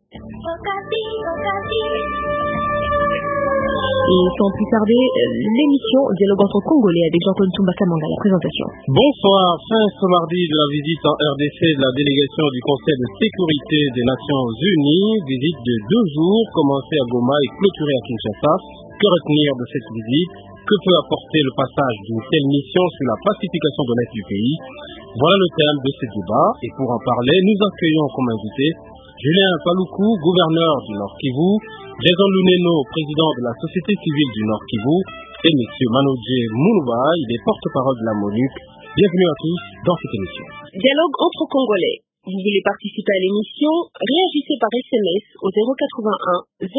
Et sans plus tarder, l'émission Dialogue entre Congolais avec Jean-Claude Tumbakamanga, la présentation. Bonsoir, fin ce mardi de la visite en RDC de la délégation du Conseil de sécurité des Nations Unies, visite de 2 jours, commencée à Goma et clôturée à Kinshasa. Que retenir de cette visite? Que peut apporter le passage d'une telle mission sur la pacification de l'Est du pays? Voilà le thème de ce débat, et pour en parler, nous accueillons comme invité Julien Paluku, gouverneur du Nord Kivu, Jason Luneno, président de la société civile du Nord Kivu, et M. Manodje Moulouba, il est porte-parole de la MONUC. Bienvenue à tous dans cette émission. Dialogue entre Congolais. Vous voulez participer à l'émission? Réagissez par SMS au 081 05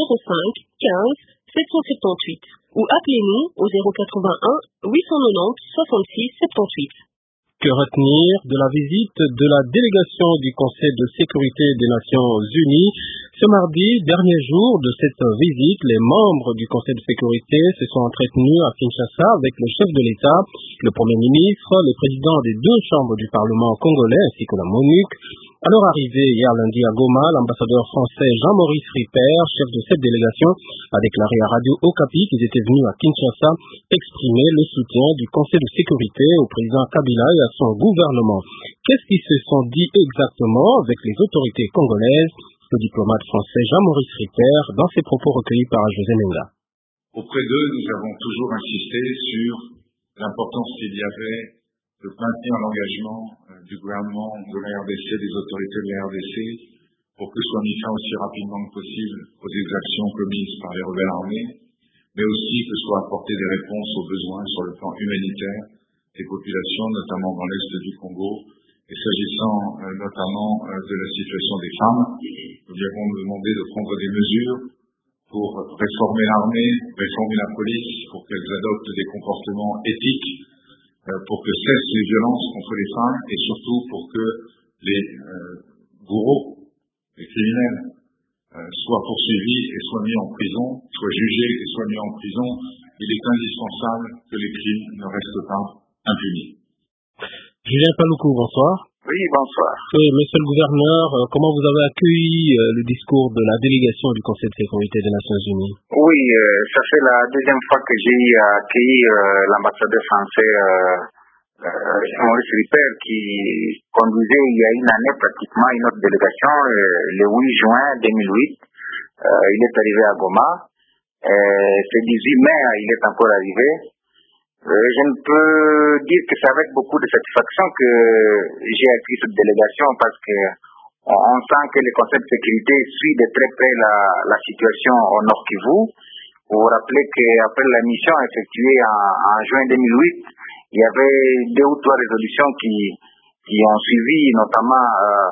15 778 ou appelez-nous au 081 890 66 78. Que retenir de la visite de la délégation du Conseil de sécurité des Nations Unies? Ce mardi, dernier jour de cette visite, les membres du Conseil de sécurité se sont entretenus à Kinshasa avec le chef de l'État, le Premier ministre, le président des 2 chambres du Parlement congolais ainsi que la MONUC. À leur arrivée hier lundi à Goma, l'ambassadeur français Jean-Maurice Ripper, chef de cette délégation, a déclaré à Radio Okapi qu'ils étaient venus à Kinshasa exprimer le soutien du Conseil de sécurité au président Kabila et à son gouvernement. Qu'est-ce qu'ils se sont dit exactement avec les autorités congolaises? Le diplomate français Jean-Maurice Ripper dans ses propos recueillis par José Menga. Auprès d'eux, nous avons toujours insisté sur l'importance qu'il y avait de maintenir l'engagement du gouvernement de la RDC, des autorités de la RDC, pour que soit mis fin aussi rapidement que possible aux exactions commises par les rebelles armés, mais aussi que soient apportées des réponses aux besoins sur le plan humanitaire des populations, notamment dans l'est du Congo, et s'agissant notamment de la situation des femmes. Nous lui avons demandé de prendre des mesures pour réformer l'armée, réformer la police, pour qu'elles adoptent des comportements éthiques, pour que cessent les violences contre les femmes et surtout pour que les bourreaux, les criminels, soient poursuivis et soient mis en prison, soient jugés et soient mis en prison. Il est indispensable que les crimes ne restent pas impunis. Julien Paluku, bonsoir. Oui, bonsoir. Monsieur le gouverneur, comment vous avez accueilli le discours de la délégation du Conseil de sécurité des Nations Unies? Oui, ça fait la deuxième fois que j'ai accueilli l'ambassadeur français Jean-Maurice Ripper qui conduisait il y a une année pratiquement une autre délégation, le 8 juin 2008. Il est arrivé à Goma. Ce 18 mai, il est encore arrivé. Je ne peux dire que c'est avec beaucoup de satisfaction que j'ai accueilli cette délégation parce que on sent que le Conseil de sécurité suit de très près la situation au Nord Kivu. Vous vous rappelez qu'après la mission effectuée en juin 2008, il y avait 2 ou 3 résolutions qui ont suivi, notamment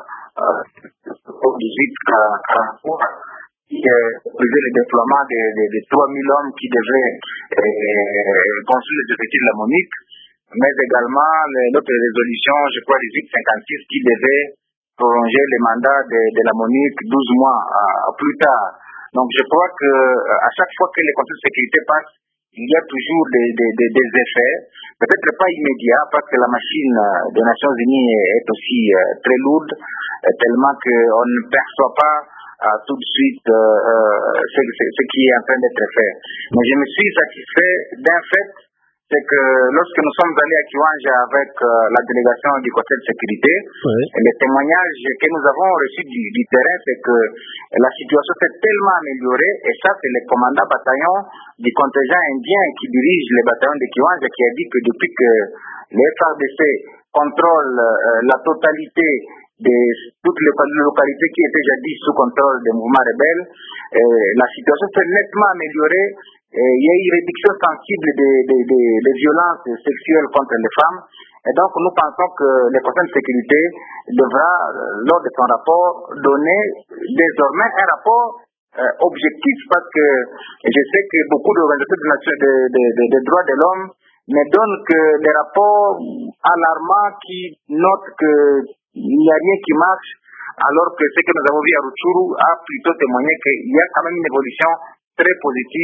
au 18 qui faisait le déploiement de 3000 hommes qui devaient construire les effectifs de la MONUC, mais également l'autre résolution, je crois 1856, qui devait prolonger le mandat de la MONUC 12 mois plus tard. Donc je crois que à chaque fois que les conseils de sécurité passent, il y a toujours des effets, peut-être pas immédiats, parce que la machine des Nations Unies est aussi très lourde, tellement qu'on ne perçoit pas tout de suite ce qui est en train d'être fait. Mais je me suis satisfait d'un fait, c'est que lorsque nous sommes allés à Kiwanja avec la délégation du Conseil de sécurité, oui, les témoignages que nous avons reçus du terrain, c'est que la situation s'est tellement améliorée, et ça c'est le commandant bataillon du contingent indien qui dirige les bataillons de Kiwanja qui a dit que depuis que les FARDC contrôlent la totalité de toutes les localités qui étaient jadis sous contrôle des mouvements rebelles, la situation s'est nettement améliorée. Il y a eu une réduction sensible des violences sexuelles contre les femmes. Et donc nous pensons que le Conseil de sécurité devra, lors de son rapport, donner désormais un rapport objectif, parce que je sais que beaucoup d'organisations des droits de l'homme ne donnent que des rapports alarmants qui notent qu'il n'y a rien qui marche, alors que ce que nous avons vu à Rutshuru a plutôt témoigné qu'il y a quand même une évolution très positive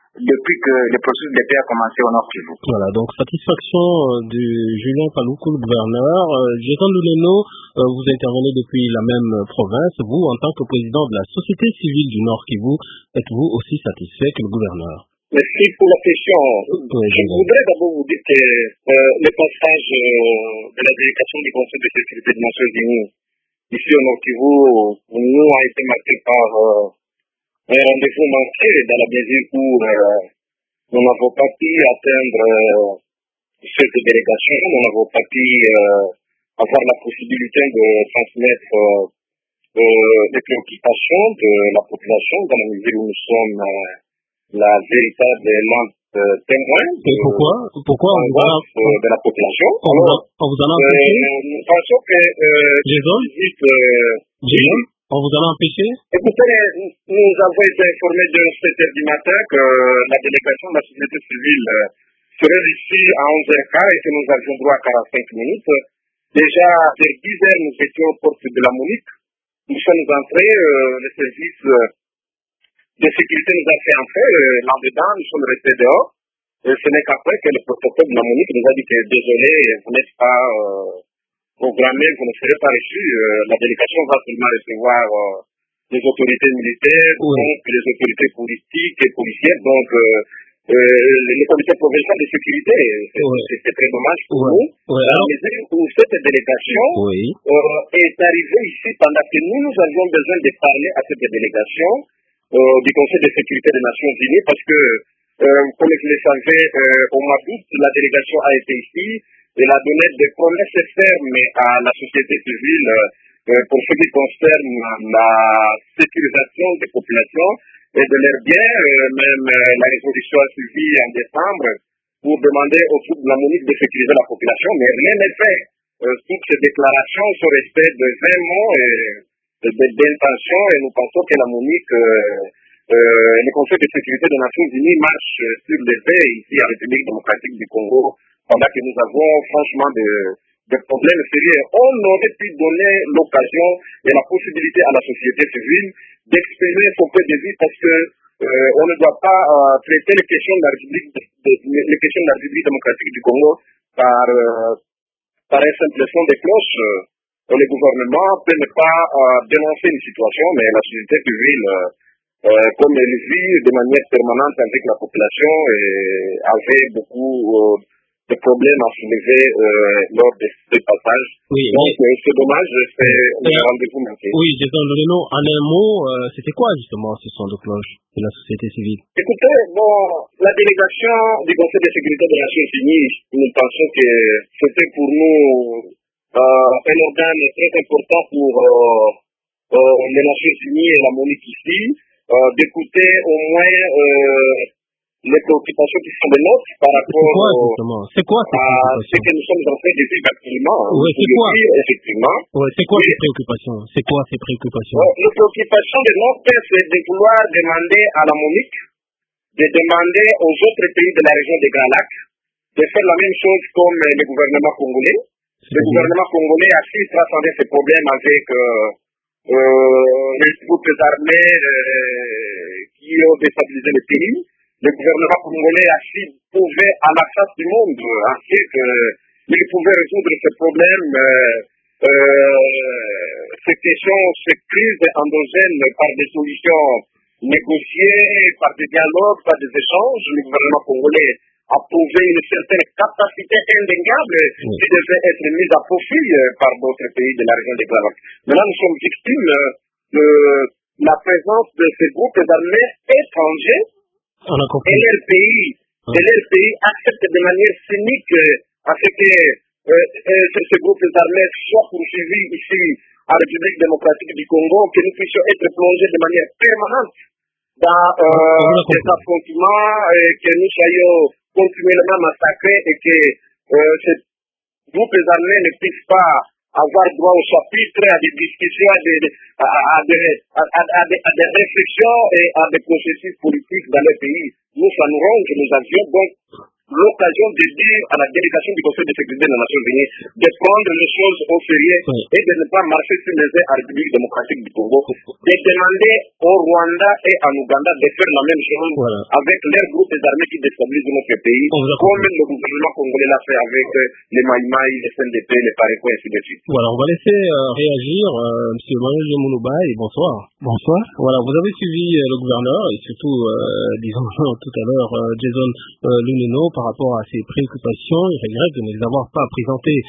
depuis que le processus de paix a commencé au Nord Kivu. Voilà, donc satisfaction de Julien Paluku, le gouverneur. Jason Luleno, vous intervenez depuis la même province. Vous, en tant que président de la société civile du Nord Kivu, êtes-vous aussi satisfait que le gouverneur? Merci pour la question. Je voudrais d'abord vous dire que le passage de la délégation du Conseil de sécurité des Nations Unies ici au Nord Kivu nous a été marqué par un rendez-vous manqué dans la mesure où nous n'avons pas pu atteindre cette délégation, nous n'avons pas pu avoir la possibilité de transmettre les préoccupations de la population dans la mesure où nous sommes la véritable lampe témoin pourquoi de la population. On vous en a empêché? Nous pensons que on vous en a empêché? Écoutez, nous avons été informés de 7h du matin que la délégation de la société civile serait ici à 11h15 et que nous avions droit à 45 minutes. Déjà, vers 10h, nous étions aux portes de la Monique. Nous sommes entrés, le service de sécurité nous a fait entrer là-dedans, nous sommes restés dehors. Et ce n'est qu'après que le protocole de la Monique nous a dit que désolé, vous n'êtes pas programmé, vous ne serez pas reçu. La délégation va seulement recevoir les autorités militaires, donc les autorités politiques et policières, donc les comités provinciaux de sécurité. C'est très dommage pour nous. Alors, cette délégation est arrivée ici pendant que nous avions besoin de parler à cette délégation du Conseil de sécurité des Nations Unies parce que, comme vous le savez, au mois d'août, la délégation a été ici. Elle a donné des promesses fermes à la société civile pour ce qui concerne la sécurisation des populations et de leurs biens. Même la résolution a suivi en décembre pour demander aux troupes de la Monique de sécuriser la population, mais rien n'est fait. Toutes ces déclarations sont restées de 20 mots et d'intention et nous pensons que la Monique, le Conseil de sécurité des Nations Unies marche sur les faits ici en République démocratique du Congo pendant que nous avons franchement des problèmes sérieux. On aurait pu donner l'occasion et la possibilité à la société civile d'exprimer son point de vue parce que on ne doit pas traiter les questions de la République démocratique du Congo par un simple son de cloche. Le gouvernement peut ne pas dénoncer une situation, mais la société civile, comme elle vit de manière permanente avec la population, avait beaucoup de problèmes à soulever lors de ce passage. Donc c'est dommage, c'est un rendez-vous manqué. Oui, Jason Luleno, en un mot, c'était quoi justement ce son de cloche de la société civile? Écoutez, la délégation du Conseil de sécurité des Nations Unies, nous pensons que c'était pour nous un organe très important pour les Nations Unies et la Monique ici, d'écouter au moins les préoccupations qui sont les nôtres par rapport c'est quoi ce que nous sommes en train de vivre actuellement. C'est quoi? Effectivement. C'est quoi ces préoccupations? C'est quoi ces préoccupations? Les préoccupations de notre père, c'est de vouloir demander à la Monique, de demander aux autres pays de la région des Grands Lacs de faire la même chose comme le gouvernement congolais. Le gouvernement congolais a su transcender ces problèmes avec les groupes armés qui ont déstabilisé le pays. Le gouvernement congolais a su prouver à la face du monde ainsi qu'il pouvait résoudre ces problèmes, ces questions, ces crises endogènes par des solutions négociées, par des dialogues, par des échanges. Le gouvernement congolais a prouvé une certaine capacité indéniable qui devait être mise à profit par d'autres pays de la région des Grands Lacs. Maintenant, nous sommes victimes de la présence de ces groupes armés étrangers et leur pays accepte de manière cynique à ce que ces groupes armés soient poursuivis ici en République démocratique du Congo, que nous puissions être plongés de manière permanente dans des affrontements, que nous soyons continuellement massacrés et que ces groupes armés ne puissent pas avoir droit au chapitre, à des discussions, à des réflexions et à des processus politiques dans le pays. Nous, ça nous ronge, nous avions donc l'occasion de dire à la délégation du Conseil de sécurité des Nations Unies de prendre les choses au sérieux et de ne pas marcher sur les airs à la République démocratique du Congo, de demander au Rwanda et à l'Ouganda de faire la même chose avec leurs groupes armés qui déstabilisent notre pays, comme le gouvernement congolais l'a fait avec les Maïmaï, les SNDP, les Pareco et ainsi de suite. Voilà, on va laisser réagir M. Manuel Mouloubaï. Bonsoir. Bonsoir. Voilà, vous avez suivi le gouverneur et surtout, disons tout à l'heure, Jason Luneno par rapport à ses préoccupations. Il regrette de ne les avoir pas présentées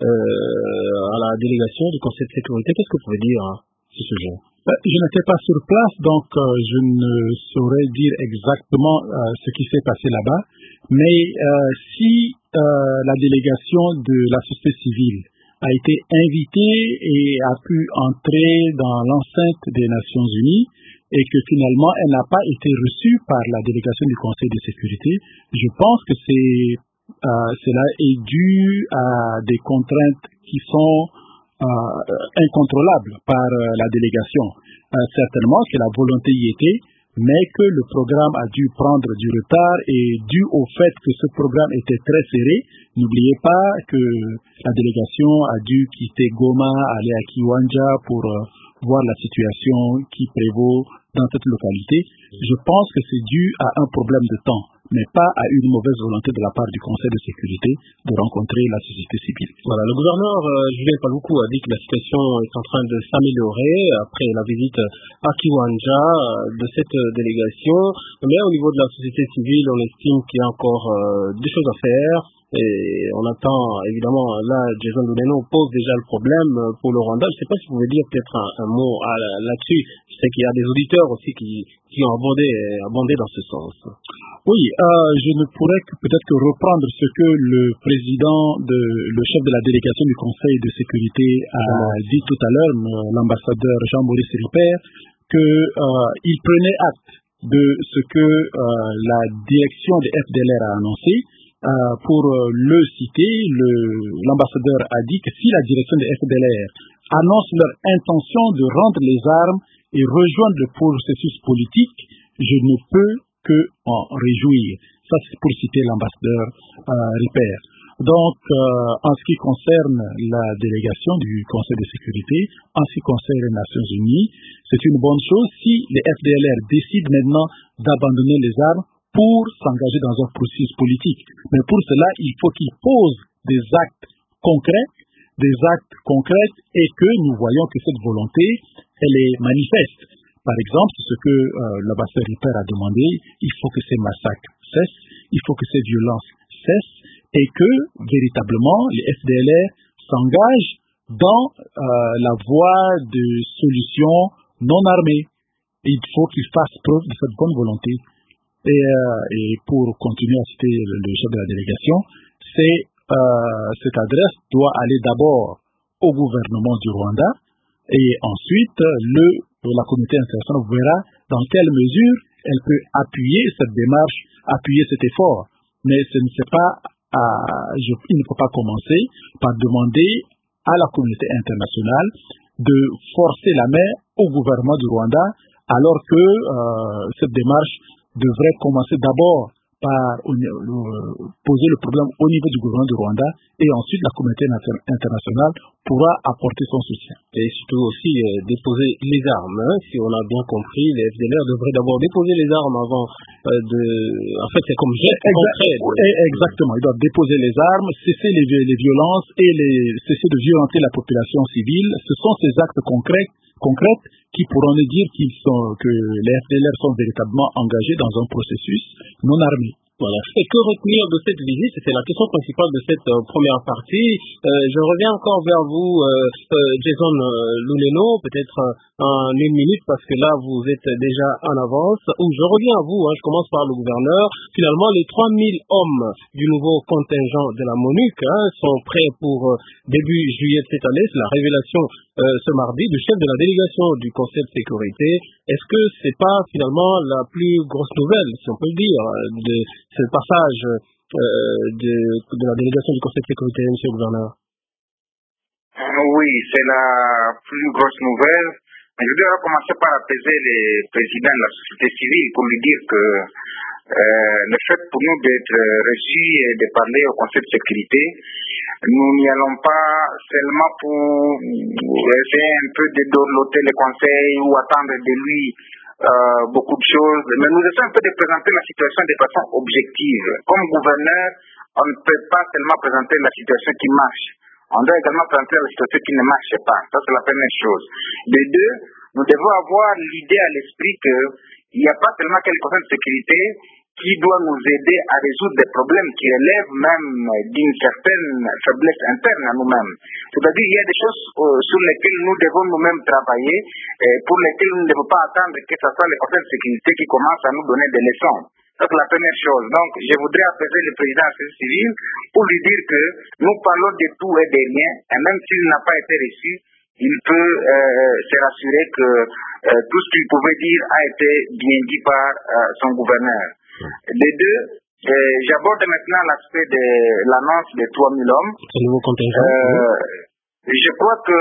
à la délégation du Conseil de sécurité. Qu'est-ce que vous pouvez dire sur ce sujet? Je n'étais pas sur place, donc je ne saurais dire exactement ce qui s'est passé là-bas. Mais si la délégation de la société civile a été invitée et a pu entrer dans l'enceinte des Nations Unies et que finalement elle n'a pas été reçue par la délégation du Conseil de sécurité, je pense que cela est dû à des contraintes qui sont incontrôlable par la délégation. Certainement que la volonté y était, mais que le programme a dû prendre du retard et dû au fait que ce programme était très serré. N'oubliez pas que la délégation a dû quitter Goma, aller à Kiwanja pour voir la situation qui prévaut dans cette localité. Je pense que c'est dû à un problème de temps, mais pas à une mauvaise volonté de la part du Conseil de sécurité de rencontrer la société civile. Voilà, le gouverneur Julien Paluku a dit que la situation est en train de s'améliorer après la visite à Kiwanja de cette délégation, mais au niveau de la société civile, on estime qu'il y a encore des choses à faire. Et on attend, évidemment, là, Jason Luneno pose déjà le problème pour le Rwanda. Je ne sais pas si vous pouvez dire peut-être un mot là-dessus. Je sais qu'il y a des auditeurs aussi qui ont abondé dans ce sens. Oui, je ne pourrais que peut-être que reprendre ce que le chef de la délégation du Conseil de sécurité a dit tout à l'heure, l'ambassadeur Jean-Maurice Ripert, qu'il prenait acte de ce que la direction des FDLR a annoncé. Pour le citer, l'ambassadeur a dit que si la direction des FDLR annonce leur intention de rendre les armes et rejoindre le processus politique, je ne peux que en réjouir. Ça, c'est pour citer l'ambassadeur Ripert. Donc, en ce qui concerne la délégation du Conseil de sécurité, en ce qui concerne les Nations Unies, c'est une bonne chose si les FDLR décident maintenant d'abandonner les armes pour s'engager dans un processus politique. Mais pour cela, il faut qu'ils posent des actes concrets et que nous voyons que cette volonté, elle est manifeste. Par exemple, ce que l'ambassadeur Ripert a demandé, il faut que ces massacres cessent, il faut que ces violences cessent et que, véritablement, les FDLR s'engagent dans la voie de solutions non armées. Il faut qu'ils fassent preuve de cette bonne volonté. Et pour continuer à citer le chef de la délégation, cette adresse doit aller d'abord au gouvernement du Rwanda et ensuite la communauté internationale verra dans quelle mesure elle peut appuyer cette démarche, appuyer cet effort. Mais il ne faut pas commencer par demander à la communauté internationale de forcer la main au gouvernement du Rwanda alors que cette démarche devrait commencer d'abord par poser le problème au niveau du gouvernement du Rwanda et ensuite la communauté internationale pourra apporter son soutien. Et surtout aussi déposer les armes. Si on a bien compris, les FDLR devraient d'abord déposer les armes avant En fait, c'est comme geste concret. Exactement. Ils doivent déposer les armes, cesser les violences et cesser de violenter la population civile. Ce sont ces actes concrets qui pourront nous dire que les FDLR sont véritablement engagés dans un processus non armé. Voilà. Et que retenir de cette visite? C'est la question principale de cette première partie. Je reviens encore vers vous, Jason Luneno, peut-être en une minute, parce que là, vous êtes déjà en avance. Ou je reviens à vous, je commence par le gouverneur. Finalement, les 3000 hommes du nouveau contingent de la MONUC sont prêts pour début juillet de cette année. C'est la révélation ce mardi du chef de la délégation du Conseil de sécurité. Est-ce que c'est pas finalement la plus grosse nouvelle, si on peut le dire, de ce passage de la délégation du Conseil de sécurité, monsieur le gouverneur? Oui, c'est la plus grosse nouvelle. Je dois commencer par apaiser les présidents de la société civile pour lui dire que le fait pour nous d'être reçus et de parler au Conseil de sécurité, nous n'y allons pas seulement pour essayer un peu de dorloter le Conseil ou attendre de lui beaucoup de choses, mais nous essayons un peu de présenter la situation de façon objective. Comme gouverneur, on ne peut pas seulement présenter la situation qui marche. On doit également présenter la situation qui ne marche pas. Ça, c'est la première chose. De deux, nous devons avoir l'idée à l'esprit qu'il n'y a pas seulement quelques conseils de sécurité qui doit nous aider à résoudre des problèmes qui relèvent même d'une certaine faiblesse interne à nous-mêmes. C'est-à-dire qu'il y a des choses sur lesquelles nous devons nous-mêmes travailler et pour lesquelles nous ne devons pas attendre que ce soit les conseils de sécurité qui commencent à nous donner des leçons. Ça, c'est la première chose. Donc, je voudrais appeler le président de la société civile pour lui dire que nous parlons de tout et de rien, et même s'il n'a pas été reçu, il peut se rassurer que tout ce qu'il pouvait dire a été bien dit par son gouverneur. Les deux, j'aborde maintenant l'aspect de l'annonce des 3000 hommes. Je crois que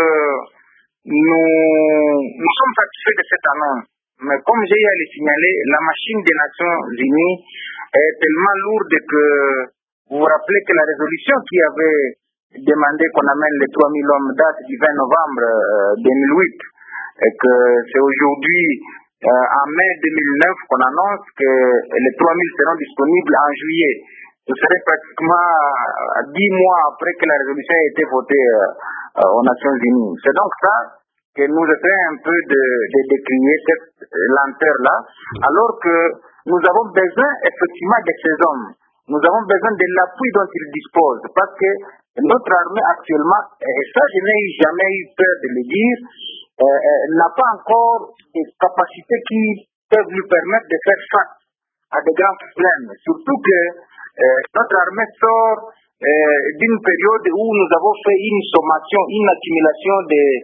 nous sommes satisfaits de cette annonce. Mais comme j'ai eu à le signaler, la machine des Nations Unies est tellement lourde que vous vous rappelez que la résolution qui avait demandé qu'on amène les 3000 hommes date du 20 novembre 2008 et que c'est aujourd'hui en mai 2009 qu'on annonce que les 3000 seront disponibles en juillet. Ce serait pratiquement 10 mois après que la résolution ait été votée aux Nations Unies. C'est donc ça que nous essayons un peu de décrier cette lenteur-là, alors que nous avons besoin effectivement de ces hommes. Nous avons besoin de l'appui dont ils disposent, parce que notre armée actuellement, et ça je n'ai jamais eu peur de le dire, n'a pas encore des capacités qui peuvent lui permettre de faire face à des grands problèmes. Surtout que notre armée sort d'une période où nous avons fait une sommation, une accumulation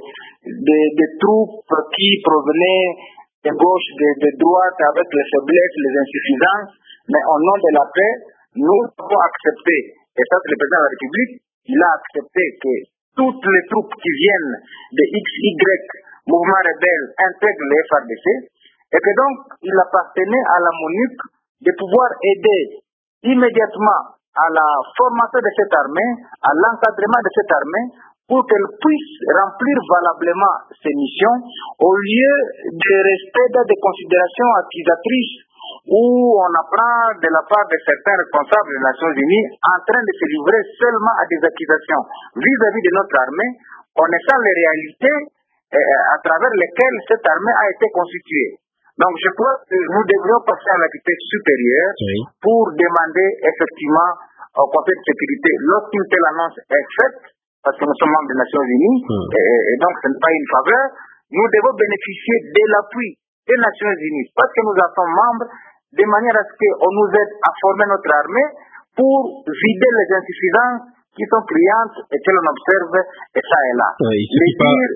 de troupes qui provenaient de gauche, de droite, avec les faiblesses, les insuffisances, mais au nom de la paix, nous avons accepté, et ça c'est le président de la République, il a accepté que toutes les troupes qui viennent de XY mouvement rebelle intègrent les FARDC, et que donc il appartenait à la MONUC de pouvoir aider immédiatement à la formation de cette armée, à l'encadrement de cette armée, pour qu'elle puisse remplir valablement ses missions, au lieu de rester dans des considérations accusatrices où on apprend de la part de certains responsables des Nations Unies en train de se livrer seulement à des accusations vis-à-vis de notre armée, connaissant les réalités à travers lesquelles cette armée a été constituée. Donc je crois que nous devrions passer à la vitesse supérieure pour demander effectivement au Conseil de sécurité, lorsqu'une telle annonce est faite, parce que nous sommes membres des Nations Unies, et donc ce n'est pas une faveur, nous devons bénéficier de l'appui des Nations Unies, parce que nous en sommes membres, de manière à ce qu'on nous aide à former notre armée pour vider les insuffisances qui sont criantes et que l'on observe, et ça est là. Il suffit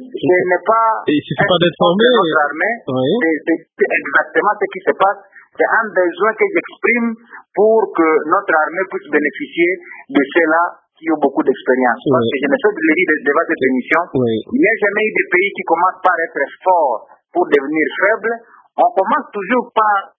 pas d'être formé. Notre armée, c'est exactement ce qui se passe. C'est un besoin que j'exprime pour que notre armée puisse bénéficier de cela qui ont beaucoup d'expérience. Parce que je me fais de le dire devant cette émission, il n'y a jamais eu de pays qui commence par être fort pour devenir faible. On commence toujours par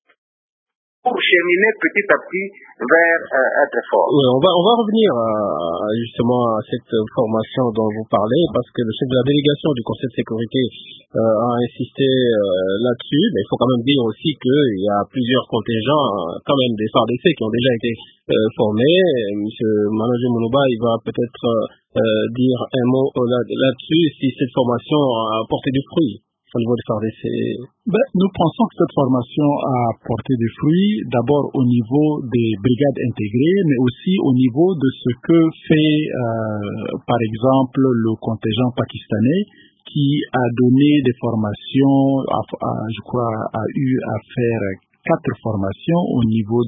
pour cheminer petit à petit vers être fort. Oui, on va revenir justement à cette formation dont vous parlez, parce que le chef de la délégation du Conseil de sécurité a insisté là-dessus, mais il faut quand même dire aussi qu'il y a plusieurs contingents, quand même des FARDC qui ont déjà été formés. Monsieur Manojé Mounouba, il va peut-être dire un mot là-dessus, si cette formation a porté des fruits au niveau des FARDC. Nous pensons que cette formation a porté des fruits, d'abord au niveau des brigades intégrées, mais aussi au niveau de ce que fait, par exemple, le contingent pakistanais, qui a donné des formations, je crois, a eu à faire 4 formations au niveau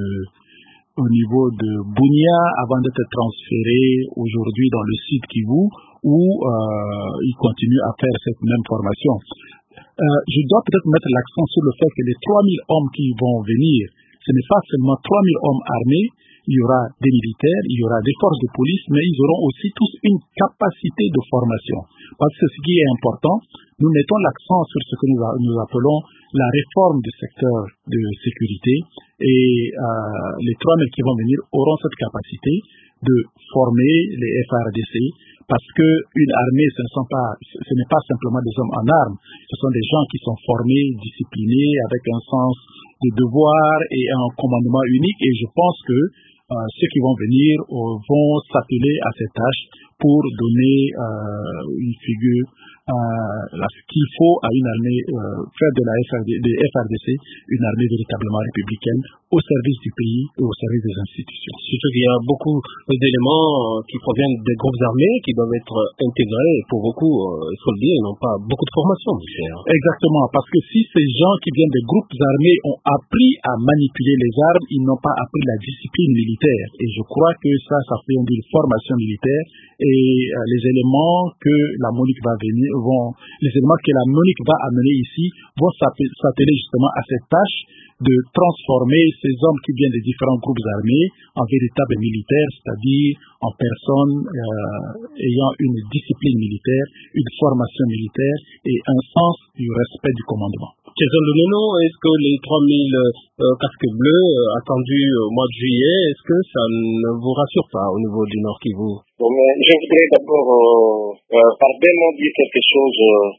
de Bunia, avant d'être transféré aujourd'hui dans le sud Kivu, où il continue à faire cette même formation. Je dois peut-être mettre l'accent sur le fait que les 3000 hommes qui vont venir, ce n'est pas seulement 3000 hommes armés, il y aura des militaires, il y aura des forces de police, mais ils auront aussi tous une capacité de formation. Parce que ce qui est important, nous mettons l'accent sur ce que nous appelons la réforme du secteur de sécurité et les 3000 qui vont venir auront cette capacité de former les FARDC parce que une armée, ce n'est pas simplement des hommes en armes, ce sont des gens qui sont formés, disciplinés, avec un sens de devoir et un commandement unique et je pense que ceux qui vont venir vont s'atteler à ces tâches pour donner une figure ce qu'il faut à une armée, faire de la FRDC une armée véritablement républicaine au service du pays et au service des institutions. Surtout qu'il y a beaucoup d'éléments qui proviennent des groupes armés qui doivent être intégrés et pour beaucoup, il faut le dire, ils n'ont pas beaucoup de formation. Exactement, parce que si ces gens qui viennent des groupes armés ont appris à manipuler les armes, ils n'ont pas appris la discipline militaire. Et je crois que ça fait une formation militaire et les éléments que la MONUC les éléments que la MONUC va amener ici vont s'atteler justement à cette tâche de transformer ces hommes qui viennent des différents groupes armés en véritables militaires, c'est-à-dire en personnes ayant une discipline militaire, une formation militaire et un sens du respect du commandement. Jason Luneno, est-ce que les 3000 casques bleus attendus au mois de juillet, est-ce que ça ne vous rassure pas au niveau du Nord Kivu? Bon, je voudrais d'abord, par deux mots, dire quelque chose.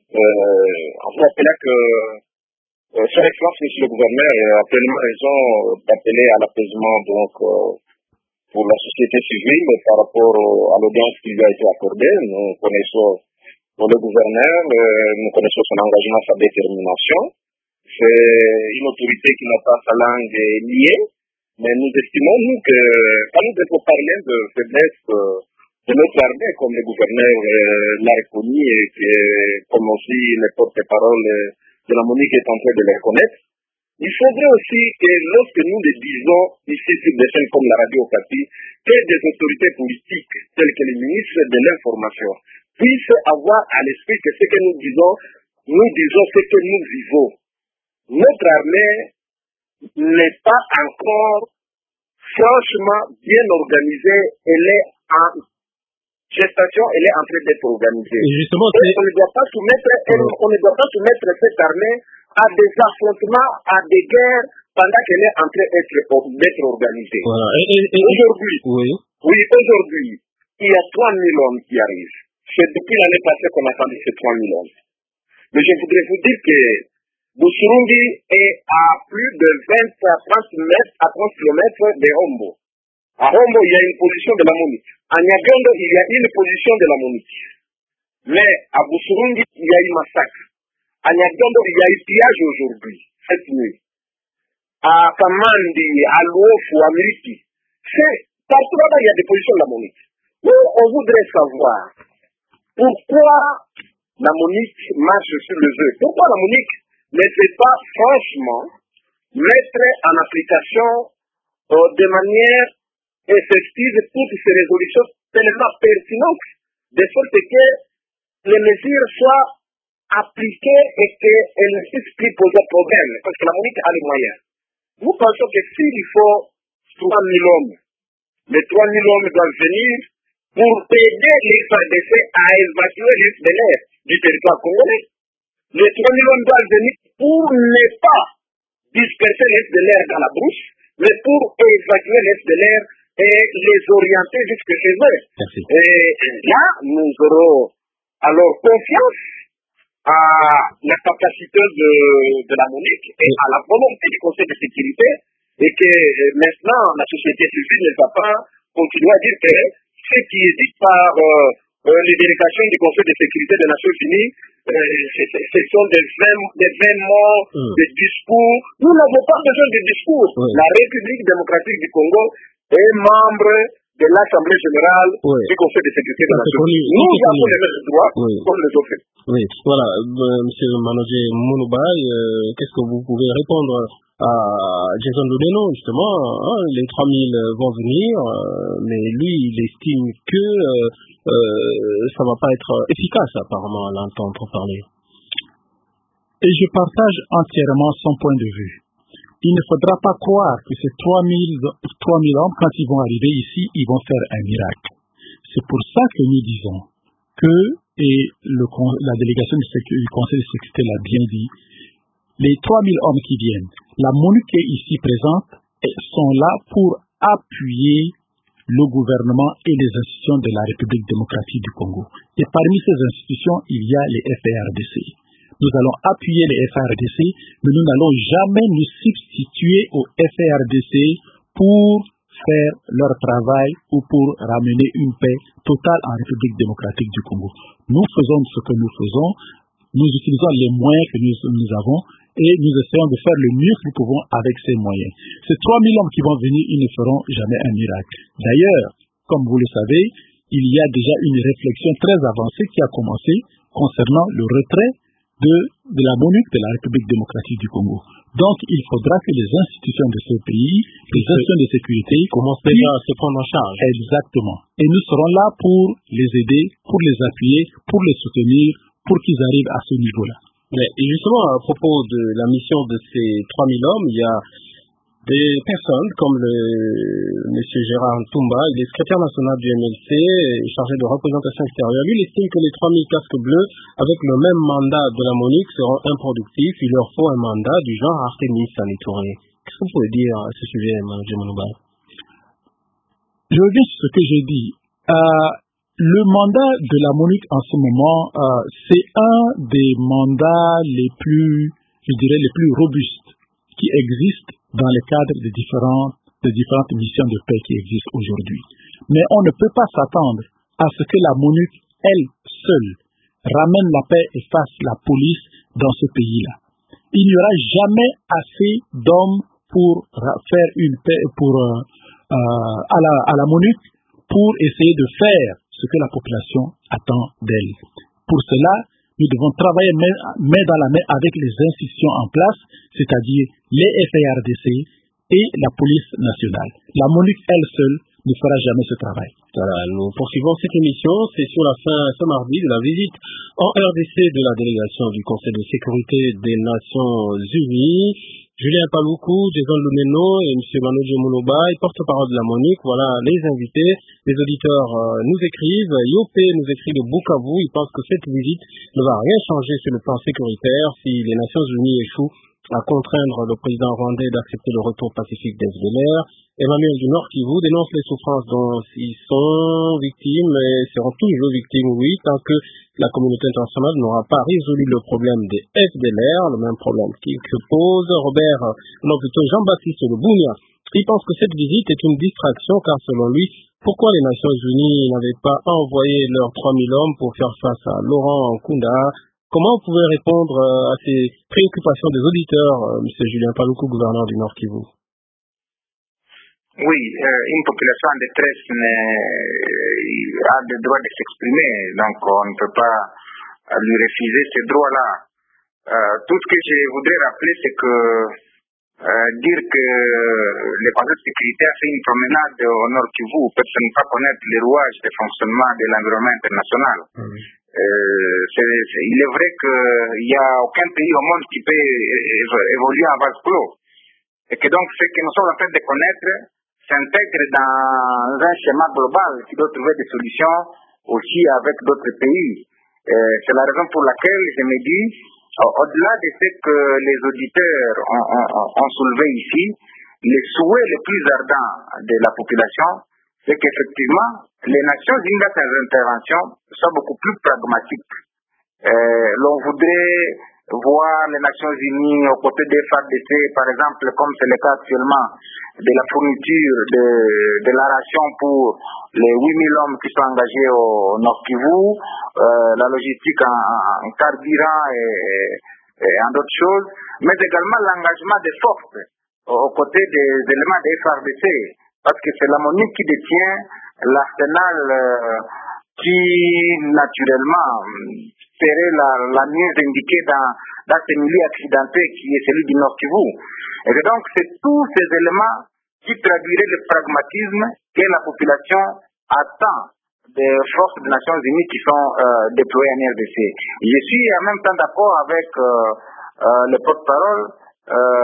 En rappelant que Son Excellence, Monsieur le Gouverneur, a pleinement raison d'appeler à l'apaisement pour la société civile par rapport à l'audience qui lui a été accordée. Nous connaissons le gouverneur, nous connaissons son engagement, sa détermination. C'est une autorité qui n'a pas sa langue liée, mais nous estimons, nous, que quand nous devons parler de faiblesse de notre armée, comme le gouverneur l'a reconnu et comme aussi le porte-parole de la MONUC est en train de le reconnaître, il faudrait aussi que lorsque nous le disons ici sur des chaînes comme la radio Okapi, que des autorités politiques telles que les ministres de l'information puissent avoir à l'esprit que ce que nous disons ce que nous vivons. Notre armée n'est pas encore franchement bien organisée, elle est en gestation, elle est en train d'être organisée. Et justement, on ne doit pas soumettre cette armée à des affrontements, à des guerres, pendant qu'elle est en train d'être organisée. Voilà. Aujourd'hui, il y a 3000 hommes qui arrivent. C'est depuis l'année passée qu'on a attendu ces 3000 hommes. Mais je voudrais vous dire que Busurungi est à plus de 20 à 30 kilomètres de Hombo. À Hombo, il y a une position de la MONUC. À Nyagando, il y a une position de la MONUC. Mais à Busurungi, il y a eu massacre. À Nyagando, il y a eu pillage aujourd'hui, cette nuit. À Kamandi, à Luofu, à Miriki. Partout là-bas, il y a des positions de la MONUC. Nous, on voudrait savoir pourquoi la MONUC marche sur le jeu. Pourquoi la MONUC ne fait pas franchement mettre en application de manière effective toutes ces résolutions tellement pertinentes, de sorte que les mesures soient appliquées et qu'elles ne puissent plus poser problème, parce que la MONUC a les moyens. Nous pensons que s'il faut 3000 hommes, les 3000 hommes doivent venir pour aider les FARDC à évacuer les risques de l'air du territoire congolais. Les 3000 hommes doivent venir pour ne pas disperser les risques de l'air dans la brousse, mais pour évacuer les risques de l'air et les orienter jusque chez eux. Merci. Et là, nous aurons alors confiance à la capacité de la MONUC et à la volonté du Conseil de sécurité, et que maintenant la société civile ne va pas continuer à dire que ce qui est dit par les délégations du Conseil de sécurité des Nations Unies, ce sont des vains mots, des discours. Nous n'avons pas besoin de discours. La République démocratique du Congo est membre de l'Assemblée générale du Conseil de sécurité des Nations Unies. Nous avons les mêmes droits comme les autres. Oui, voilà, Monsieur Manojé Mounoubaï, qu'est-ce que vous pouvez répondre à Jason Luneno, justement, les 3000 vont venir, mais lui, il estime que ça va pas être efficace, apparemment, à l'entendre parler. Et je partage entièrement son point de vue. il ne faudra pas croire que ces 3000 hommes, quand ils vont arriver ici, ils vont faire un miracle. C'est pour ça que nous disons que, et la délégation du Conseil de sécurité l'a bien dit, les 3000 hommes qui viennent, la MONUC qui est ici présente, sont là pour appuyer le gouvernement et les institutions de la République démocratique du Congo. Et parmi ces institutions, il y a les FARDC. Nous allons appuyer les FARDC, mais nous n'allons jamais nous substituer aux FARDC pour faire leur travail ou pour ramener une paix totale en République démocratique du Congo. Nous faisons ce que nous faisons, nous utilisons les moyens que nous avons et nous essayons de faire le mieux que nous pouvons avec ces moyens. Ces 3000 hommes qui vont venir, ils ne feront jamais un miracle. D'ailleurs, comme vous le savez, il y a déjà une réflexion très avancée qui a commencé concernant le retrait de la MONUC de la République démocratique du Congo. Donc, il faudra que les institutions de ce pays, les institutions de sécurité, commencent déjà à se prendre en charge. Exactement. Et nous serons là pour les aider, pour les appuyer, pour les soutenir, pour qu'ils arrivent à ce niveau-là. Mais justement, à propos de la mission de ces 3000 hommes, il y a des personnes comme M. Gérard Ntumba, il est secrétaire national du MLC, chargé de représentation extérieure. Lui, il estime que les 3000 casques bleus, avec le même mandat de la MONUC, seront improductifs. Il leur faut un mandat du genre Artemis Sanitouré. Qu'est-ce que vous pouvez dire à ce sujet, M. Monouba? Je reviens sur ce que j'ai dit. Le mandat de la MONUC en ce moment, c'est un des mandats les plus robustes qui existent dans le cadre des différentes missions de paix qui existent aujourd'hui. Mais on ne peut pas s'attendre à ce que la MONUC, elle seule, ramène la paix et fasse la police dans ce pays-là. Il n'y aura jamais assez d'hommes pour faire une paix à la MONUC pour essayer de faire ce que la population attend d'elle. Pour cela, nous devons travailler main dans la main avec les institutions en place, c'est-à-dire les FARDC et la police nationale. La MONUC, elle seule, ne fera jamais ce travail. Voilà, nous poursuivons cette émission. C'est sur la fin ce mardi de la visite en RDC de la délégation du Conseil de sécurité des Nations Unies. Julien Paloukou, Jason Lumeno et M. Manojo Monouba, porte-parole de la MONUC. Voilà les invités. Les auditeurs nous écrivent. Yopé nous écrit de Bukavu. Il pense que cette visite ne va rien changer sur le plan sécuritaire si les Nations Unies échouent à contraindre le président rwandais d'accepter le retour pacifique des FDLR. Emmanuel du Nord Kivu dénonce les souffrances dont ils sont victimes et seront toujours victimes, oui, tant que la communauté internationale n'aura pas résolu le problème des FDLR, le même problème qui se pose. Plutôt Jean-Baptiste de Bounia, il pense que cette visite est une distraction car selon lui, pourquoi les Nations Unies n'avaient pas envoyé leurs 3000 hommes pour faire face à Laurent Nkunda? Comment vous pouvez répondre à ces préoccupations des auditeurs, M. Julien Paloukou, gouverneur du Nord Kivu? Oui, une population en détresse a le droit de s'exprimer, donc on ne peut pas lui refuser ce droit-là. Tout ce que je voudrais rappeler, c'est que dire que le Conseil de sécurité a fait une promenade au Nord Kivu, personne ne peut pas connaître les rouages de fonctionnement de l'environnement international. Il est vrai qu'il n'y a aucun pays au monde qui peut évoluer en vase clos. Et que donc ce que nous sommes en train de connaître s'intègre dans un schéma global qui doit trouver des solutions aussi avec d'autres pays. C'est la raison pour laquelle je me dis, au-delà de ce que les auditeurs ont soulevé ici, les souhaits les plus ardents de la population, c'est qu'effectivement, les Nations Unies dans ces interventions soient beaucoup plus pragmatiques. L'on voudrait voir les Nations Unies aux côtés des FARDC, par exemple, comme c'est le cas actuellement, de la fourniture de la ration pour les 8000 hommes qui sont engagés au Nord Kivu, la logistique en carburant et en d'autres choses, mais également l'engagement des forces aux côtés des éléments des FARDC, parce que c'est la MONUC qui détient l'arsenal qui, naturellement, serait la mieux indiquée dans ce milieu accidenté qui est celui du Nord Kivu. Et donc, c'est tous ces éléments qui traduiraient le pragmatisme que la population attend des forces des Nations Unies qui sont déployées en RDC. Je suis en même temps d'accord avec le porte-parole quand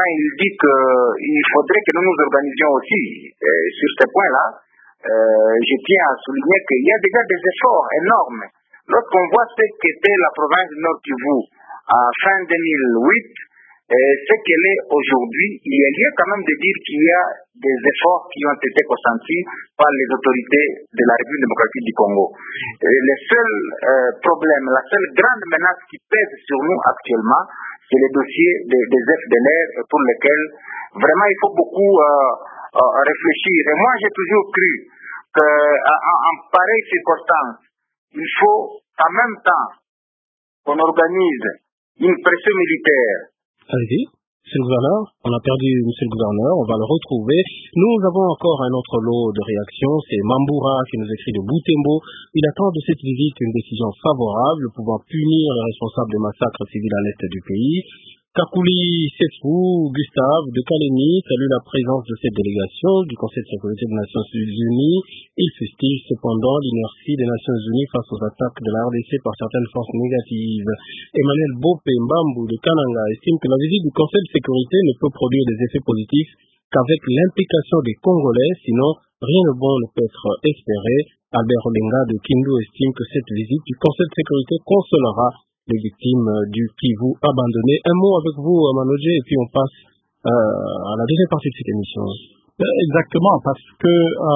il dit qu'il faudrait que nous nous organisions aussi sur ce point-là. Je tiens à souligner qu'il y a déjà des efforts énormes. Lorsqu'on voit ce qu'était la province du Nord Kivu à fin 2008, ce qu'elle est aujourd'hui, il y a lieu quand même de dire qu'il y a des efforts qui ont été consentis par les autorités de la République démocratique du Congo. Le seul problème, la seule grande menace qui pèse sur nous actuellement, c'est le dossier des FDLR pour lequel vraiment il faut beaucoup réfléchir. Et moi j'ai toujours cru qu'en pareille circonstance, il faut en même temps qu'on organise une pression militaire. Allez-y, monsieur le gouverneur, on a perdu monsieur le gouverneur, on va le retrouver. Nous avons encore un autre lot de réactions, c'est Mamboura qui nous écrit de Boutembo. Il attend de cette visite une décision favorable pouvant punir les responsables des massacres civils à l'est du pays. Kakuli Sefou, Gustave de Kalemi salue la présence de cette délégation du Conseil de sécurité des Nations Unies. Il fustige cependant l'inertie des Nations Unies face aux attaques de la RDC par certaines forces négatives. Emmanuel Bopé Mbambu de Kananga estime que la visite du Conseil de sécurité ne peut produire des effets positifs qu'avec l'implication des Congolais, sinon rien de bon ne peut être espéré. Albert Olenga de Kindu estime que cette visite du Conseil de sécurité consolera les victimes du Kivu abandonné. Un mot avec vous, Manodje, et puis on passe à la deuxième partie de cette émission. Exactement, parce que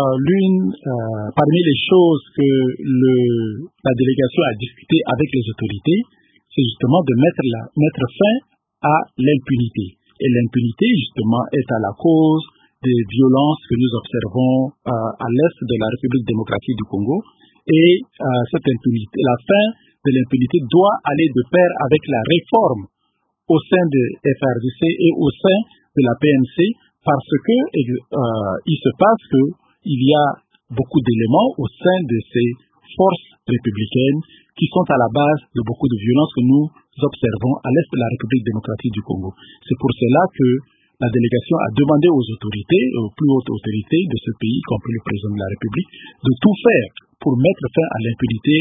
parmi les choses que la délégation a discuté avec les autorités, c'est justement de mettre fin à l'impunité. Et l'impunité, justement, est à la cause des violences que nous observons à l'est de la République démocratique du Congo. Et cette impunité, la fin de l'impunité doit aller de pair avec la réforme au sein de FRDC et au sein de la PNC, parce que il se passe que il y a beaucoup d'éléments au sein de ces forces républicaines qui sont à la base de beaucoup de violences que nous observons à l'est de la République démocratique du Congo. C'est pour cela que la délégation a demandé aux autorités, aux plus hautes autorités de ce pays, y compris le président de la République, de tout faire pour mettre fin à l'impunité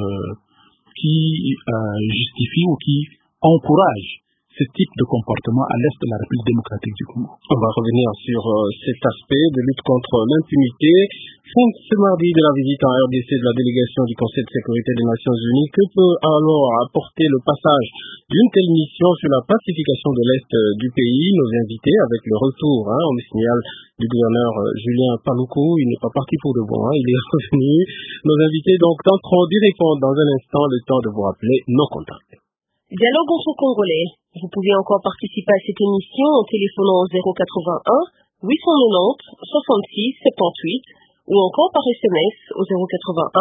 qui justifie ou qui encourage ce type de comportement à l'est de la République démocratique du Congo. On va revenir sur cet aspect de lutte contre l'impunité. Fin ce mardi de la visite en RDC de la délégation du Conseil de sécurité des Nations Unies, que peut alors apporter le passage d'une telle mission sur la pacification de l'Est du pays? Nos invités, avec le retour, on me signale, du gouverneur Julien Paluku, il n'est pas parti pour de bon, il est revenu. Nos invités donc tenteront d'y répondre dans un instant, le temps de vous rappeler nos contacts. Dialogue entre Congolais. Vous pouvez encore participer à cette émission en téléphonant au 081 890 66 78 ou encore par SMS au 081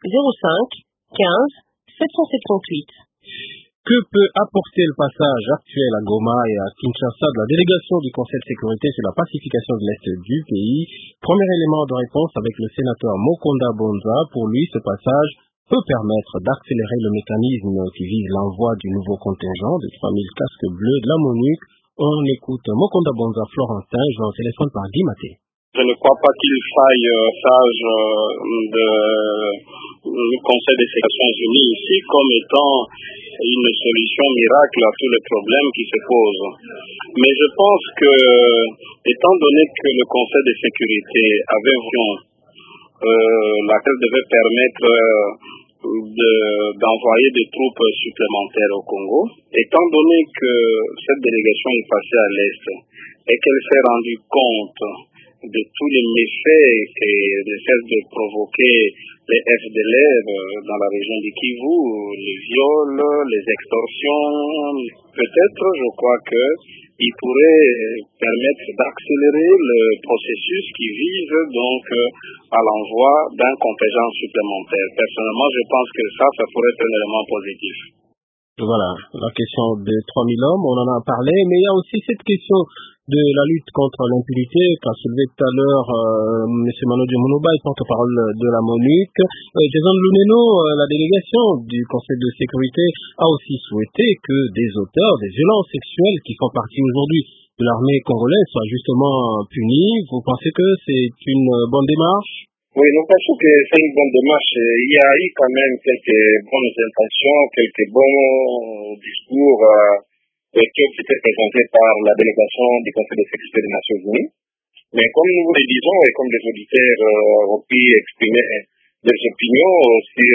05 15 778. Que peut apporter le passage actuel à Goma et à Kinshasa de la délégation du Conseil de sécurité sur la pacification de l'Est du pays? Premier élément de réponse avec le sénateur Mokonda Bonza. Pour lui, ce passage peut permettre d'accélérer le mécanisme qui vise l'envoi du nouveau contingent de 3000 casques bleus de la MONUC. On écoute Mokonda Bonza Florentin, je au téléphone par Guy Maté. Je ne crois pas qu'il faille sage du Conseil des Nations Unies ici comme étant une solution miracle à tous les problèmes qui se posent. Mais je pense que, étant donné que le Conseil de sécurité avait laquelle devait permettre d'envoyer des troupes supplémentaires au Congo, étant donné que cette délégation est passée à l'Est et qu'elle s'est rendue compte de tous les méfaits qui ne cessent de provoquer les FDLR dans la région du Kivu, les viols, les extorsions, peut-être, je crois que il pourrait permettre d'accélérer le processus qui vise donc à l'envoi d'un contingent supplémentaire. Personnellement, je pense que ça pourrait être un élément positif. Voilà, la question des 3000 hommes, on en a parlé, mais il y a aussi cette question de la lutte contre l'impunité qu'a soulevé tout à l'heure M. Manodje Mounouba, porte-parole de la MONUC. Jason Luneno, la délégation du Conseil de sécurité, a aussi souhaité que des auteurs des violences sexuelles qui font partie aujourd'hui de l'armée congolaise soient justement punis. Vous pensez que c'est une bonne démarche? Oui, nous pensons que c'est une bonne démarche. Il y a eu quand même quelques bonnes intentions, quelques bons discours qui ont été présentés par la délégation du Conseil de sécurité des Nations Unies. Mais comme nous le disons et comme les auditeurs ont pu exprimer des opinions sur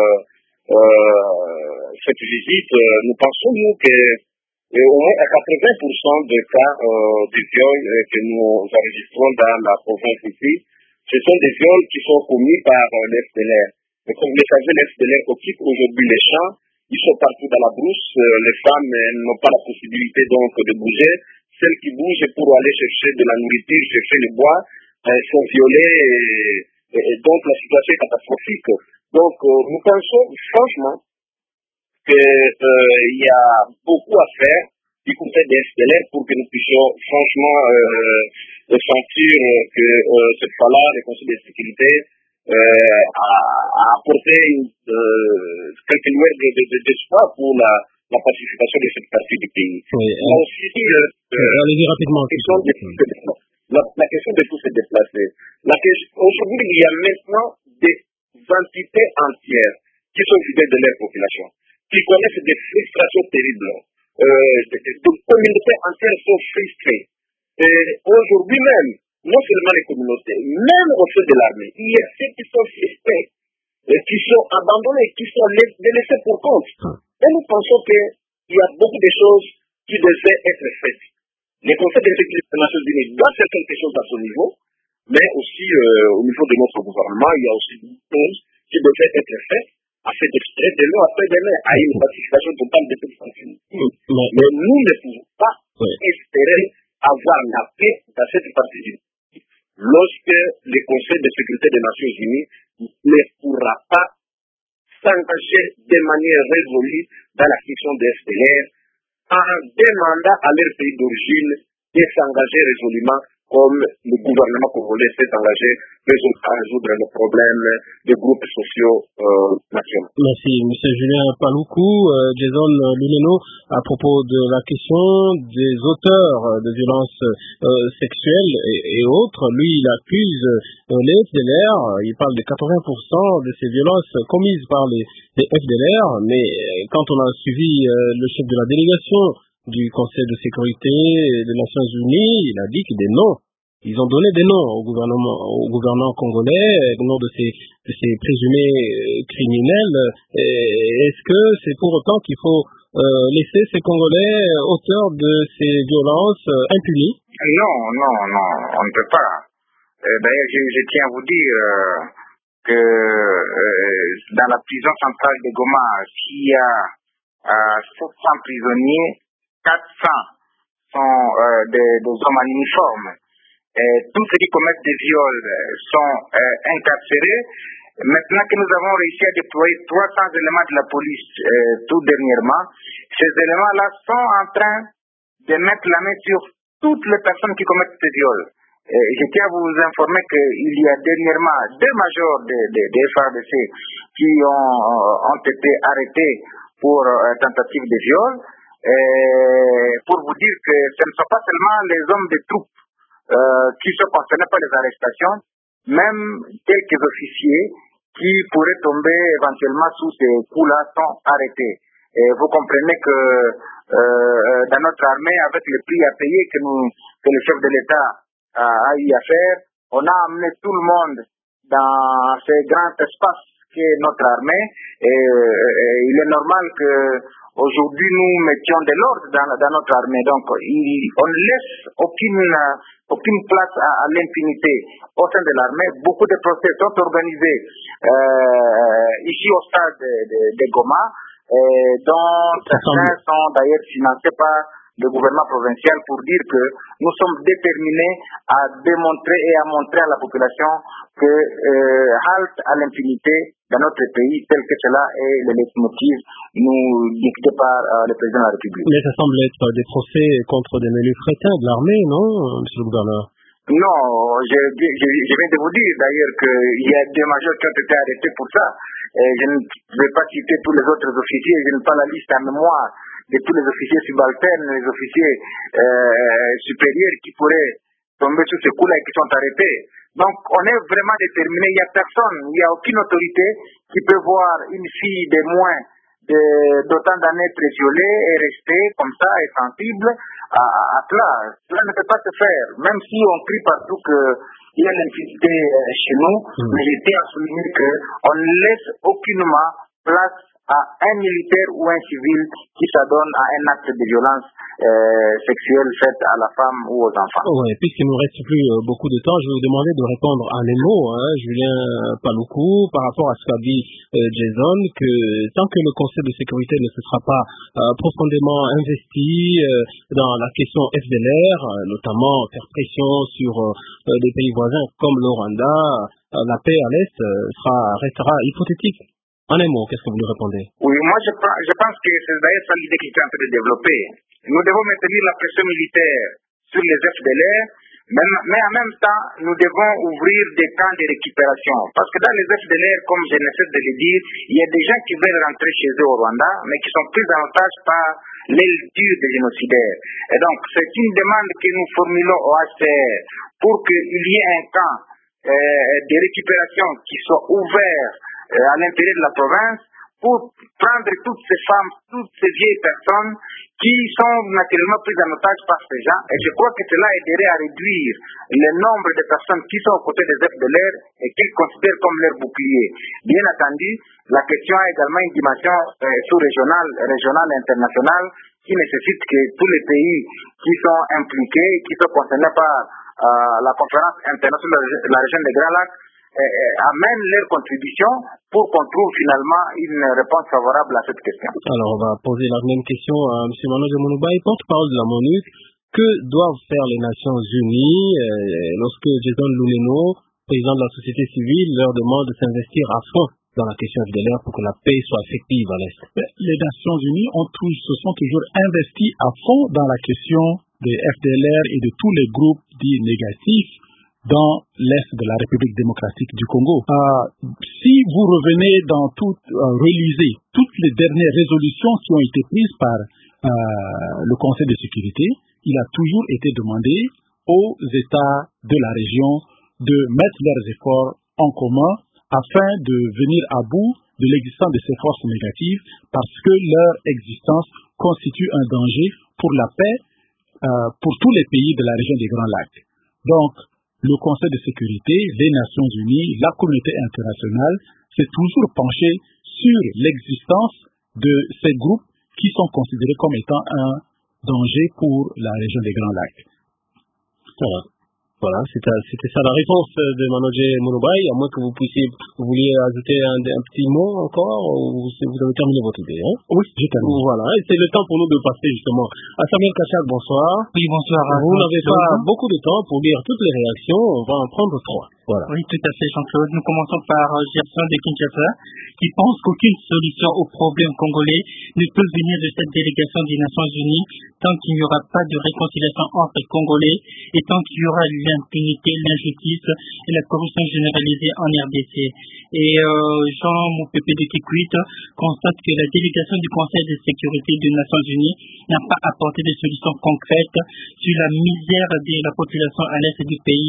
cette visite, nous pensons, nous, que au moins à 80% des cas de viol que nous enregistrons dans la province ici, ce sont des viols qui sont commis par l'FDLR. Mais comme vous le savez, l'FDLR occupe aujourd'hui les champs, ils sont partout dans la brousse, les femmes n'ont pas la possibilité donc de bouger. Celles qui bougent pour aller chercher de la nourriture, chercher le bois, sont violées et donc la situation est catastrophique. Donc nous pensons franchement qu'il y a beaucoup à faire du côté des FDLR pour que nous puissions franchement sentir que cette fois-là, le Conseil de sécurité a apporté quelques lueurs d'espoir pour la participation de cette partie du pays. Oui, aussi, allez-y rapidement. La question de tous se déplacer. Aujourd'hui, il y a maintenant des entités entières qui sont fidèles de leur population, qui connaissent des frustrations terribles. Des communautés entières sont frustrées. Aujourd'hui même, non seulement les communautés, même au sein de l'armée, il y a ceux qui sont frustrés, qui sont abandonnés, qui sont laissés pour compte. Et nous pensons qu'il y a beaucoup de choses qui devaient être faites. Le Conseil de sécurité des Nations Unies doit faire quelque chose à ce niveau, mais aussi au niveau de notre gouvernement, il y a aussi des choses qui devaient être faites afin d'extraire de l'eau après demain à une participation totale de cette partie. Mais nous ne pouvons pas espérer avoir la paix dans cette partie du pays lorsque le Conseil de sécurité des Nations Unies ne pourra pas s'engager de manière résolue dans la question des FDLR en demandant à leur pays d'origine de s'engager résolument comme le gouvernement congolais s'est engagé à résoudre le problème des groupes sociaux nationaux. Merci, M. Julien Paloukou. Jason Luneno, à propos de la question des auteurs de violences sexuelles et autres, lui, il accuse les FDLR, il parle de 80% de ces violences commises par les FDLR, mais quand on a suivi le chef de la délégation du Conseil de sécurité des Nations Unies, il a dit que des noms. Ils ont donné des noms au gouvernement congolais, au nom de ces présumés criminels. Est-ce que c'est pour autant qu'il faut laisser ces Congolais auteurs de ces violences impunis? Non, on ne peut pas. D'ailleurs, je tiens à vous dire que dans la prison centrale de Goma, s'il y a 700 prisonniers, 400 sont des hommes en uniforme. Tous ceux qui commettent des viols sont incarcérés. Maintenant que nous avons réussi à déployer 300 éléments de la police tout dernièrement, ces éléments-là sont en train de mettre la main sur toutes les personnes qui commettent ces viols. Je tiens à vous informer qu'il y a dernièrement 2 majors des FARDC qui ont été arrêtés pour tentative de viol. Pour vous dire que ce ne sont pas seulement les hommes des troupes qui sont concernés par les arrestations, même quelques officiers qui pourraient tomber éventuellement sous ces coups-là sont arrêtés. Et vous comprenez que dans notre armée, avec le prix à payer que le chef de l'État a eu à faire, on a amené tout le monde dans ce grand espace qu'est notre armée. Et il est normal que aujourd'hui nous mettions de l'ordre dans notre armée. Donc on ne laisse aucune place à l'impunité au sein de l'armée. Beaucoup de procès sont organisés ici au stade de Goma, dont certains sont d'ailleurs financés par le gouvernement provincial pour dire que nous sommes déterminés à démontrer et à montrer à la population que halte à l'impunité dans notre pays, tel que cela est le leitmotiv nous dicté par le président de la République. Mais ça semble être des procès contre des menus crétins de l'armée, non, monsieur le gouverneur? Non, je viens de vous dire d'ailleurs qu'il y a 2 majors qui ont été arrêtés pour ça. Je ne vais pas citer tous les autres officiers, je n'ai pas la liste en mémoire de tous les officiers subalternes, les officiers supérieurs qui pourraient tomber sous ce coup-là et qui sont arrêtés. Donc on est vraiment déterminé, il n'y a personne, il n'y a aucune autorité qui peut voir une fille de moins d'autant d'années être violé et rester comme ça et sensible à cela. Cela ne peut pas se faire, même si on crie partout qu'il y a l'impunité chez nous, mais je tiens à souligner qu'on ne laisse aucunement place à un militaire ou un civil qui s'adonne à un acte de violence sexuelle faite à la femme ou aux enfants. Oui, puisqu'il ne nous reste plus beaucoup de temps, je vais vous demander de répondre à les mots, Julien Paloukou, par rapport à ce qu'a dit Jason, que tant que le Conseil de sécurité ne se sera pas profondément investi dans la question FDLR, notamment faire pression sur des pays voisins comme le Rwanda, la paix à l'Est restera hypothétique. En un mot, qu'est-ce que vous lui répondez? Oui, moi je pense que c'est d'ailleurs ça l'idée qu'il est en train de développer. Nous devons maintenir la pression militaire sur les FDLR, mais en même temps, nous devons ouvrir des camps de récupération. Parce que dans les FDLR, comme je n'essaie de le dire, il y a des gens qui veulent rentrer chez eux au Rwanda, mais qui sont pris en otage par l'aile dure des génocidaires. Et donc, c'est une demande que nous formulons au HCR pour qu'il y ait un camp de récupération qui soit ouvert à l'intérieur de la province pour prendre toutes ces femmes, toutes ces vieilles personnes qui sont naturellement prises en otage par ces gens. Et je crois que cela aiderait à réduire le nombre de personnes qui sont aux côtés des FDLR et qu'ils considèrent comme leur bouclier. Bien entendu, la question a également une dimension sous-régionale, régionale et internationale qui nécessite que tous les pays qui sont impliqués, qui sont concernés par la conférence internationale de la région des Grands Lacs, amènent leur contribution pour qu'on trouve finalement une réponse favorable à cette question. Alors, on va poser la même question à M. Manoje Mounoubaye, porte-parole de la MONUC. Que doivent faire les Nations Unies lorsque Jason Louleno, président de la société civile, leur demande de s'investir à fond dans la question FDLR pour que la paix soit effective à l'Est? Les Nations Unies se sont toujours investis à fond dans la question des FDLR et de tous les groupes dits négatifs dans l'Est de la République démocratique du Congo. Si vous revenez relisez toutes les dernières résolutions qui ont été prises par le Conseil de sécurité, il a toujours été demandé aux États de la région de mettre leurs efforts en commun afin de venir à bout de l'existence de ces forces négatives parce que leur existence constitue un danger pour la paix pour tous les pays de la région des Grands Lacs. Donc, le Conseil de sécurité, les Nations Unies, la communauté internationale s'est toujours penché sur l'existence de ces groupes qui sont considérés comme étant un danger pour la région des Grands Lacs. Voilà, c'était ça la réponse de Manoje Mounoubaye, à moins que vous vouliez ajouter un petit mot encore, ou vous avez terminé votre idée, hein? Oui, j'ai terminé. Voilà, et c'est le temps pour nous de passer justement à Samuel Kachak, bonsoir. Oui, bonsoir. Vous n'avez pas beaucoup de temps pour lire toutes les réactions, on va en prendre 3. Voilà. Oui, tout à fait, Jean-Claude. Nous commençons par Gerson de Kinshasa, qui pense qu'aucune solution au problème congolais ne peut venir de cette délégation des Nations Unies tant qu'il n'y aura pas de réconciliation entre les Congolais et tant qu'il y aura l'impunité, l'injustice et la corruption généralisée en RDC. Et Jean Moupépé de Kikwit constate que la délégation du Conseil de sécurité des Nations Unies n'a pas apporté de solutions concrètes sur la misère de la population à l'est du pays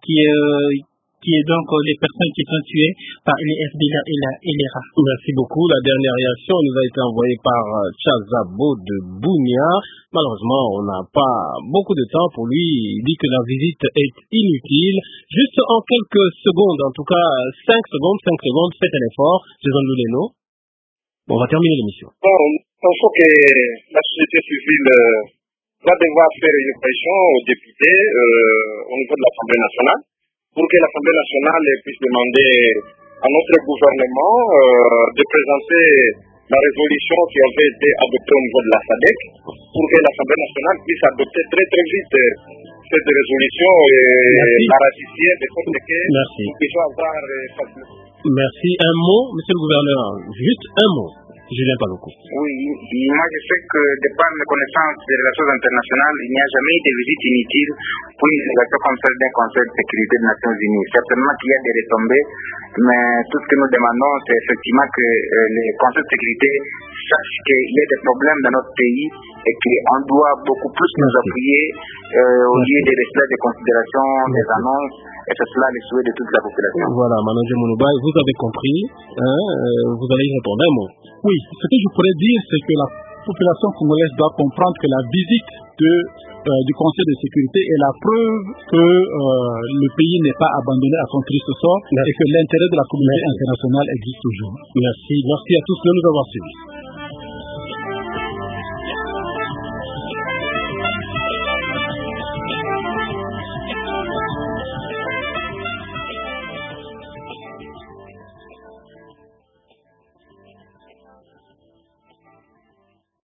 qui est donc les personnes qui sont tuées par les FDLR et les RA. Merci beaucoup. La dernière réaction nous a été envoyée par Chazabo de Bounia. Malheureusement, on n'a pas beaucoup de temps pour lui. Il dit que la visite est inutile. Juste en quelques secondes, en tout cas 5 secondes, faites un effort. Jason Louleno. Bon, on va terminer l'émission. Bon, il faut que la société civile va devoir faire une pression aux députés au niveau de l'Assemblée nationale, pour que l'Assemblée nationale puisse demander à notre gouvernement de présenter la résolution qui avait été adoptée au niveau de la SADC, pour que l'Assemblée nationale puisse adopter très très vite cette résolution et la ratifier de sorte que nous puissions avoir... Merci. Un mot, monsieur le gouverneur, juste un mot. Julien Paloukou. Oui, moi je sais que de par mes connaissances des relations internationales, il n'y a jamais eu de visite inutile pour une délégation comme celle d'un Conseil de sécurité des Nations Unies. Certainement qu'il y a des retombées, mais tout ce que nous demandons, c'est effectivement que les conseils de sécurité sache qu'il y a des problèmes dans notre pays et qu'on doit beaucoup plus nous appuyer au lieu de rester des considérations, des annonces. Et c'est cela le souhait de toute la population. Voilà, Manager Mounouba, vous avez compris, vous allez y répondre un mot. Oui, ce que je pourrais dire, c'est que la population congolaise doit comprendre que la visite du Conseil de sécurité est la preuve que le pays n'est pas abandonné à son triste sort et que l'intérêt de la communauté internationale existe toujours. Merci à tous de nous avoir suivis.